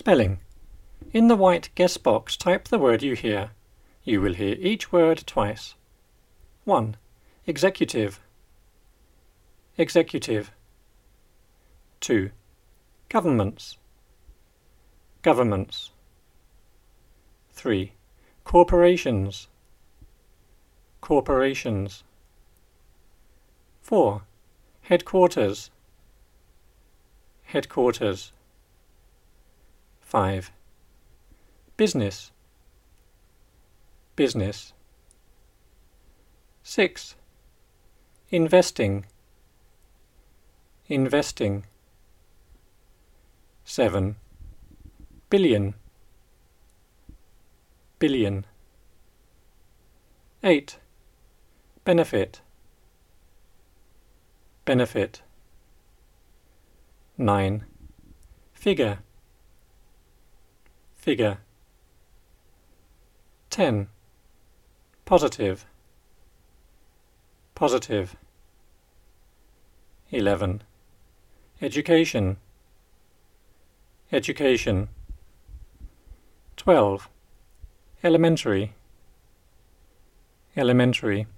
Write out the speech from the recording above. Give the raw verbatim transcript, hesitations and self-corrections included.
Spelling. In the white guess box, type the word you hear. You will hear each word twice. one. Executive. Executive. two. Governments. Governments. three. Corporations. Corporations. four. Headquarters. Headquarters. five. Business. Business. six. Investing. Investing. seven. Billion. Billion. eight. Benefit. Benefit. nine. Figure. Figure. ten. Positive. Positive. eleven. Education. Education. twelve. Elementary. Elementary.